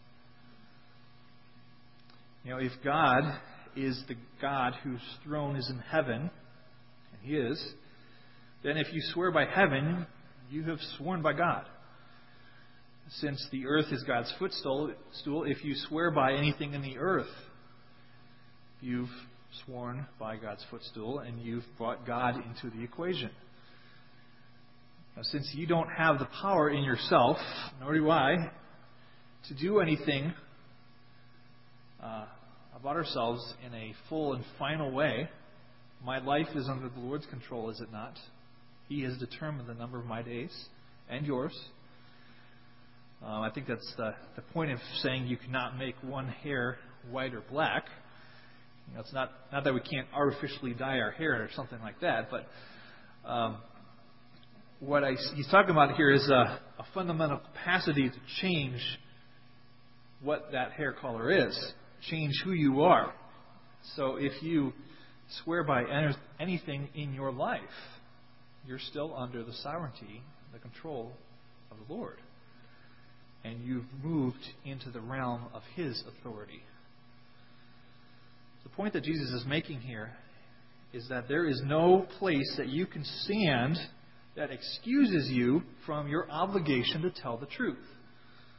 You know, if God is the God whose throne is in heaven, and He is, then if you swear by heaven, you have sworn by God. Since the earth is God's footstool, if you swear by anything in the earth, you've sworn by God's footstool and you've brought God into the equation. Now, since you don't have the power in yourself, nor do I, to do anything uh, about ourselves in a full and final way, my life is under the Lord's control, is it not? He has determined the number of my days and yours. Um, I think that's the, the point of saying you cannot make one hair white or black. You know, it's not not that we can't artificially dye our hair or something like that, but um, what I, he's talking about here is a, a fundamental capacity to change what that hair color is, change who you are. So if you swear by anything in your life, you're still under the sovereignty, the control of the Lord. And you've moved into the realm of His authority. The point that Jesus is making here is that there is no place that you can stand that excuses you from your obligation to tell the truth.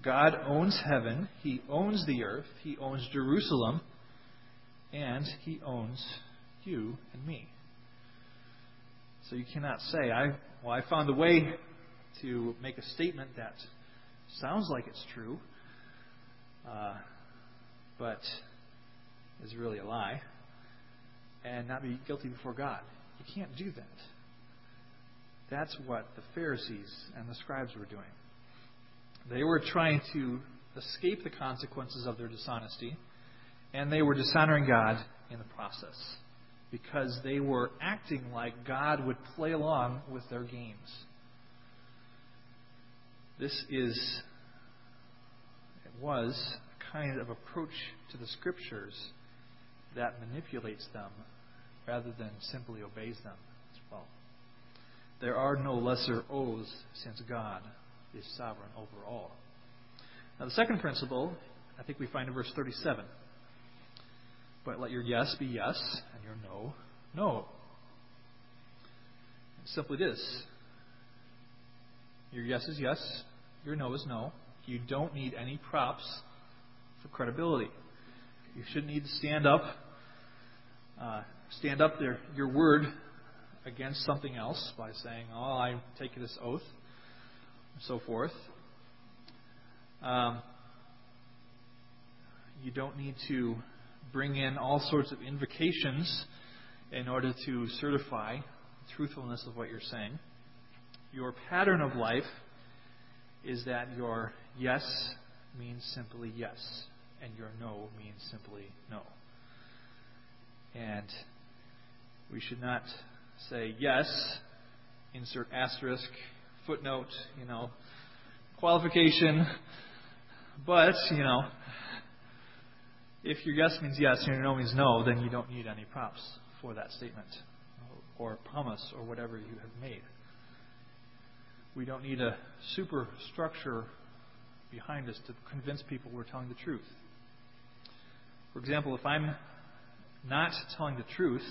God owns heaven, He owns the earth, He owns Jerusalem, and He owns you and me. So you cannot say, I well, I found a way to make a statement that sounds like it's true, uh, but is really a lie, and not be guilty before God. You can't do that. That's what the Pharisees and the scribes were doing. They were trying to escape the consequences of their dishonesty, and they were dishonoring God in the process because they were acting like God would play along with their games. This is, it was a kind of approach to the Scriptures that manipulates them rather than simply obeys them as well. There are no lesser oaths since God is sovereign over all. Now the second principle, I think we find in verse thirty-seven. But let your yes be yes, and your no, no. It's simply this. Your yes is yes, your no is no. You don't need any props for credibility. You shouldn't need to stand up, uh, stand up there, your word against something else by saying, oh, I take this oath, and so forth. Um, you don't need to bring in all sorts of invocations in order to certify the truthfulness of what you're saying. Your pattern of life is that your yes means simply yes, and your no means simply no. And we should not say yes, insert asterisk, footnote, you know, qualification, but, you know, if your yes means yes and your no means no, then you don't need any props for that statement or promise or whatever you have made. We don't need a superstructure behind us to convince people we're telling the truth. For example, if I'm not telling the truth,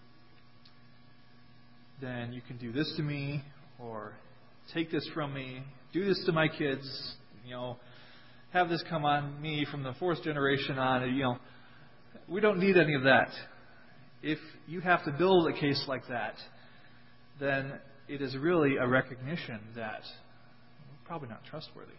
then you can do this to me or take this from me, do this to my kids, you know, have this come on me from the fourth generation on. You know, we don't need any of that. If you have to build a case like that, then it is really a recognition that we're probably not trustworthy.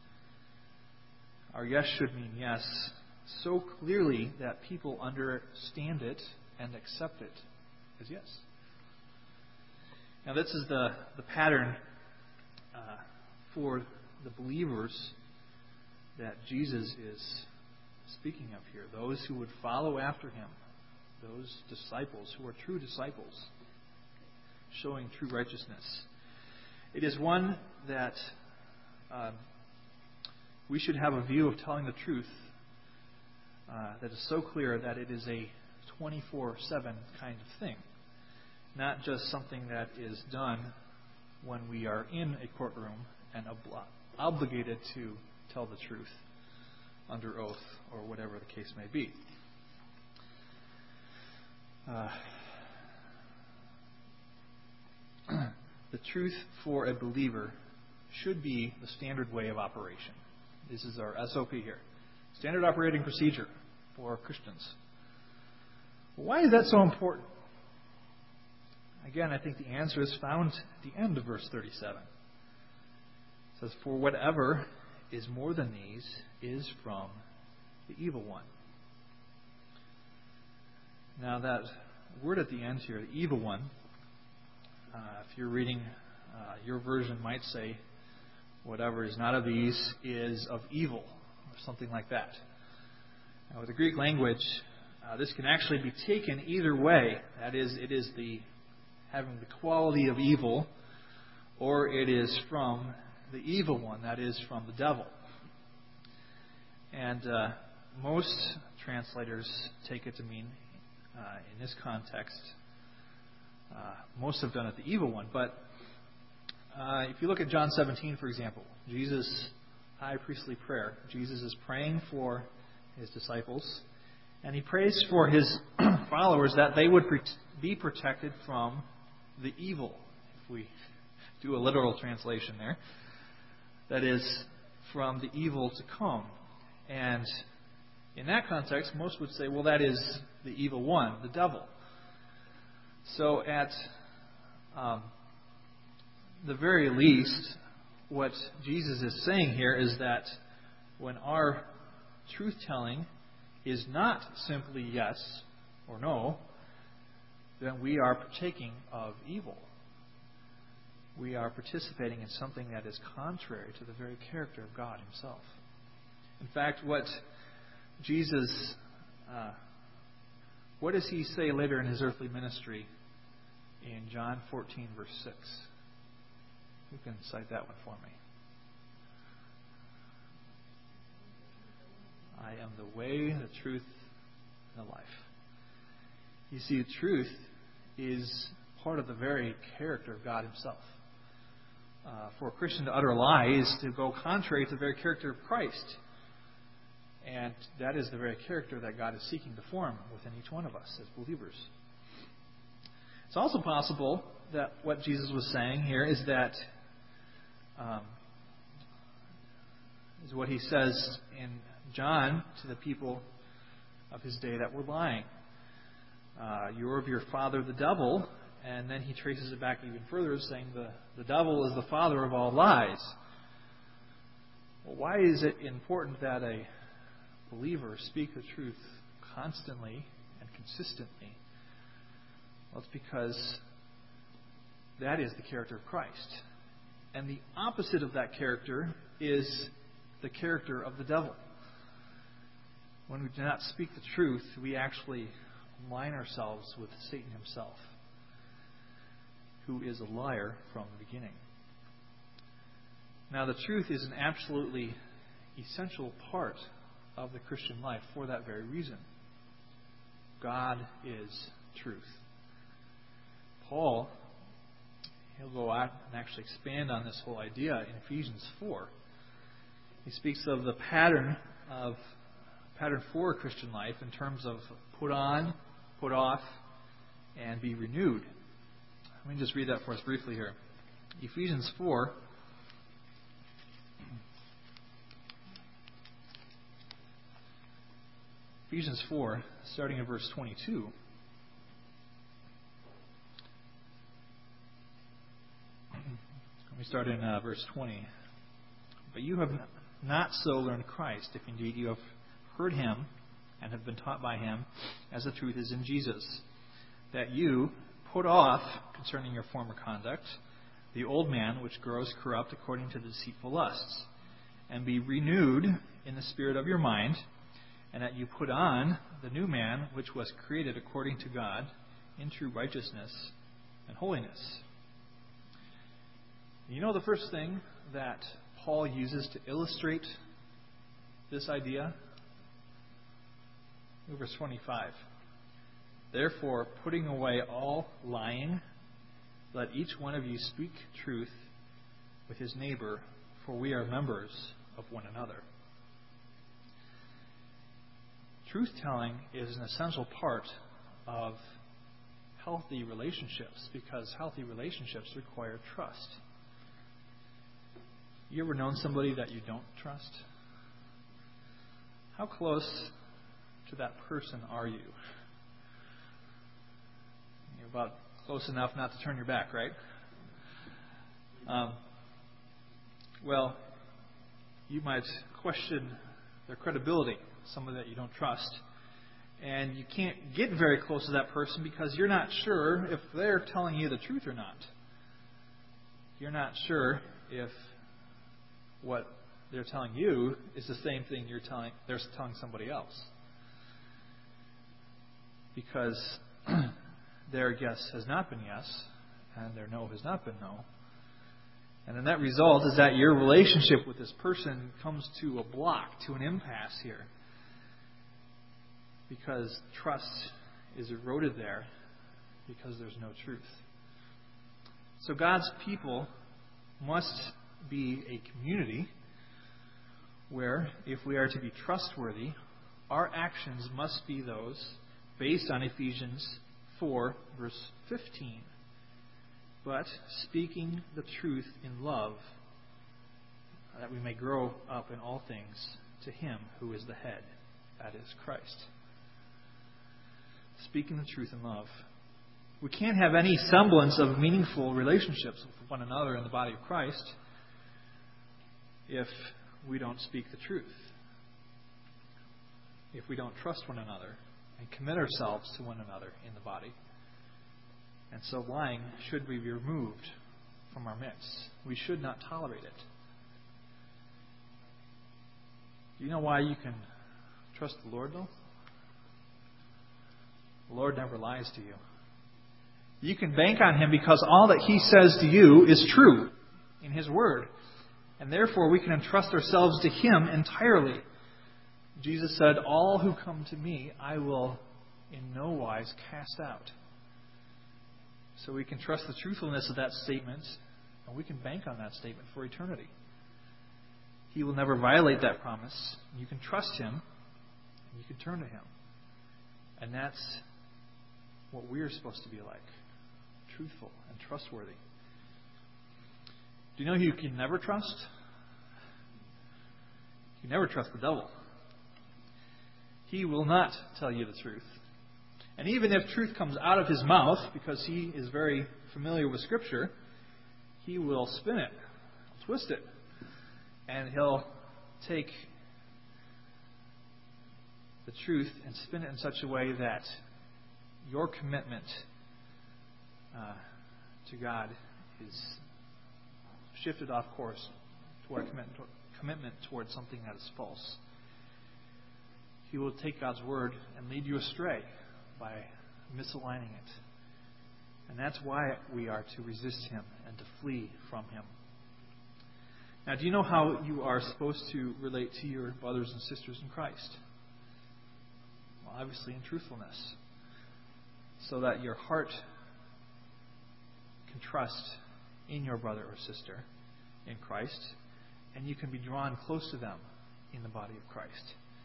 Our yes should mean yes so clearly that people understand it and accept it as yes. Now, this is the, the pattern uh, for the believers that Jesus is speaking of here. Those who would follow after him. Those disciples who are true disciples, showing true righteousness. It is one that uh, we should have a view of telling the truth uh, that is so clear that it is a twenty-four seven kind of thing. Not just something that is done when we are in a courtroom and obli- obligated to tell the truth under oath or whatever the case may be. Uh, the truth for a believer should be the standard way of operation. This is our S O P here. Standard operating procedure for Christians. Why is that so important? Again, I think the answer is found at the end of verse thirty-seven. It says, for whatever is more than these is from the evil one. Now that word at the end here, the evil one, uh, if you're reading, uh, your version might say, whatever is not of these is of evil, or something like that. Now with the Greek language, uh, this can actually be taken either way. That is, it is the having the quality of evil, or it is from the evil one, that is, from the devil. And uh, most translators take it to mean, uh, in this context, uh, most have done it the evil one. But uh, if you look at John seventeen, for example, Jesus' high priestly prayer, Jesus is praying for his disciples, and he prays for his followers that they would be protected from the evil, if we do a literal translation there. That is, from the evil to come. And in that context, most would say, well, that is the evil one, the devil. So at um, the very least, what Jesus is saying here is that when our truth-telling is not simply yes or no, then we are partaking of evil. We are participating in something that is contrary to the very character of God Himself. In fact, what Jesus, uh, what does He say later in His earthly ministry in John fourteen, verse six? Who can cite that one for me? I am the way, the truth, and the life. You see, truth is part of the very character of God Himself. Uh, for a Christian to utter a lie is to go contrary to the very character of Christ. And that is the very character that God is seeking to form within each one of us as believers. It's also possible that what Jesus was saying here is that um, is what He says in John to the people of His day that were lying. Uh, you're of your father the devil, and then He traces it back even further, saying the, the devil is the father of all lies. Well, why is it important that a believer speak the truth constantly and consistently? Well, it's because that is the character of Christ. And the opposite of that character is the character of the devil. When we do not speak the truth, we actually align ourselves with Satan himself, who is a liar from the beginning. Now, the truth is an absolutely essential part of the Christian life for that very reason. God is truth. Paul, he'll go out and actually expand on this whole idea in Ephesians four. He speaks of the pattern of pattern for a Christian life in terms of put on, put off, and be renewed. Let me just read that for us briefly here. Ephesians four. Ephesians four, starting in verse twenty-two. Let me start in uh, verse twenty. But you have not so learned Christ, if indeed you have heard Him and have been taught by Him, as the truth is in Jesus, that you put off, concerning your former conduct, the old man which grows corrupt according to the deceitful lusts, and be renewed in the spirit of your mind, and that you put on the new man which was created according to God in true righteousness and holiness. You know the first thing that Paul uses to illustrate this idea? Verse twenty-five. Therefore, putting away all lying, let each one of you speak truth with his neighbor, for we are members of one another. Truth-telling is an essential part of healthy relationships because healthy relationships require trust. You ever known somebody that you don't trust? How close to that person are you? You're about close enough not to turn your back, right? Um, well, you might question their credibility, someone that you don't trust. And you can't get very close to that person because you're not sure if they're telling you the truth or not. You're not sure if what they're telling you is the same thing you're telling they're telling somebody else. Because their yes has not been yes, and their no has not been no. And the net result is that your relationship with this person comes to a block, to an impasse here. Because trust is eroded there because there's no truth. So God's people must be a community where, if we are to be trustworthy, our actions must be those based on Ephesians four, verse fifteen. But speaking the truth in love that we may grow up in all things to Him who is the head, that is Christ. Speaking the truth in love. We can't have any semblance of meaningful relationships with one another in the body of Christ if we don't speak the truth. If we don't trust one another and commit ourselves to one another in the body. And so lying should be removed from our midst. We should not tolerate it. Do you know why you can trust the Lord, though? The Lord never lies to you. You can bank on Him because all that He says to you is true in His Word. And therefore we can entrust ourselves to Him entirely. Jesus said, "All who come to me, I will in no wise cast out." So we can trust the truthfulness of that statement, and we can bank on that statement for eternity. He will never violate that promise. You can trust Him, and you can turn to Him. And that's what we're supposed to be like. Truthful and trustworthy. Do you know who you can never trust? You can never trust the devil. He will not tell you the truth. And even if truth comes out of his mouth, because he is very familiar with Scripture, he will spin it, twist it, and he'll take the truth and spin it in such a way that your commitment uh, to God is shifted off course toward commitment, commitment towards something that is false. He will take God's Word and lead you astray by misaligning it. And that's why we are to resist him and to flee from him. Now, do you know how you are supposed to relate to your brothers and sisters in Christ? Well, obviously in truthfulness. So that your heart can trust in your brother or sister in Christ, and you can be drawn close to them in the body of Christ.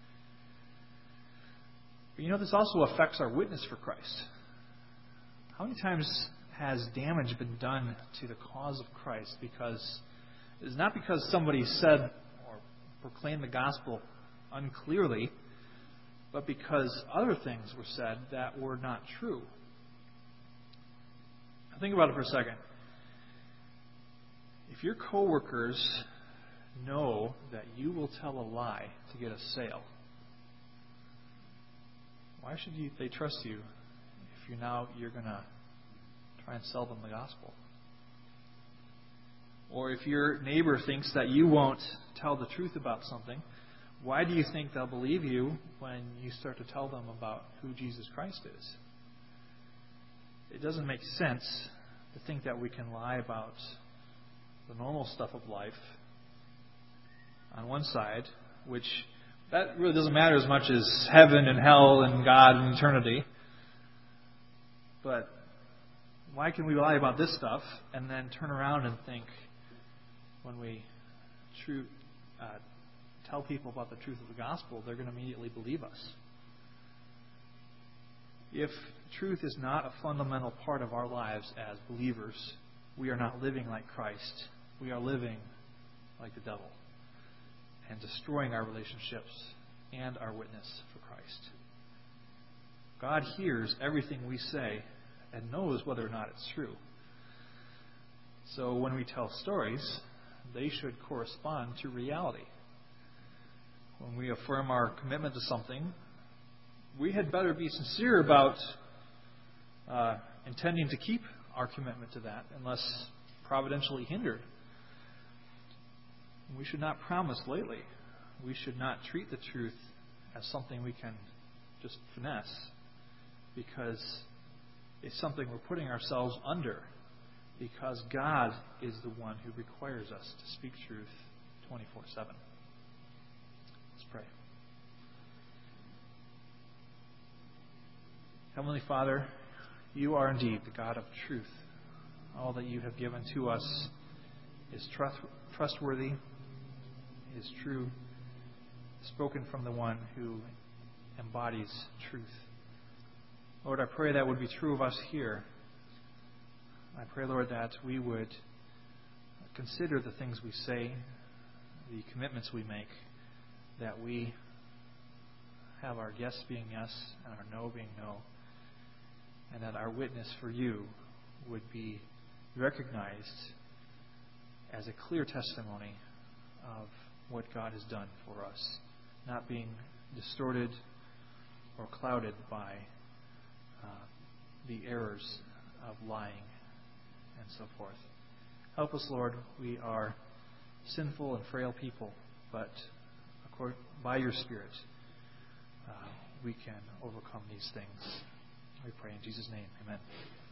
But you know, this also affects our witness for Christ. How many times has damage been done to the cause of Christ because it's not because somebody said or proclaimed the gospel unclearly, but because other things were said that were not true? Now think about it for a second. If your coworkers know that you will tell a lie to get a sale, why should you, they trust you if you now you're going to try and sell them the gospel? Or if your neighbor thinks that you won't tell the truth about something, why do you think they'll believe you when you start to tell them about who Jesus Christ is? It doesn't make sense to think that we can lie about the normal stuff of life on one side, which that really doesn't matter as much as heaven and hell and God and eternity. But why can we lie about this stuff and then turn around and think when we true, uh, tell people about the truth of the gospel, they're going to immediately believe us? If truth is not a fundamental part of our lives as believers, we are not living like Christ. We are living like the devil and destroying our relationships and our witness for Christ. God hears everything we say and knows whether or not it's true. So when we tell stories, they should correspond to reality. When we affirm our commitment to something, we had better be sincere about uh, intending to keep our commitment to that unless providentially hindered. We should not promise lightly. We should not treat the truth as something we can just finesse, because it's something we're putting ourselves under, because God is the one who requires us to speak truth twenty-four seven. Let's pray. Heavenly Father, you are indeed the God of truth. All that you have given to us is trust, trustworthy, is true, spoken from the one who embodies truth. Lord, I pray that would be true of us here. I pray, Lord, that we would consider the things we say the commitments we make, that we have our yes being yes and our no being no, and that our witness for you would be recognized as a clear testimony of what God has done for us, not being distorted or clouded by uh, the errors of lying and so forth. Help us, Lord. We are sinful and frail people, but according, by your Spirit, uh, we can overcome these things. We pray in Jesus' name. Amen.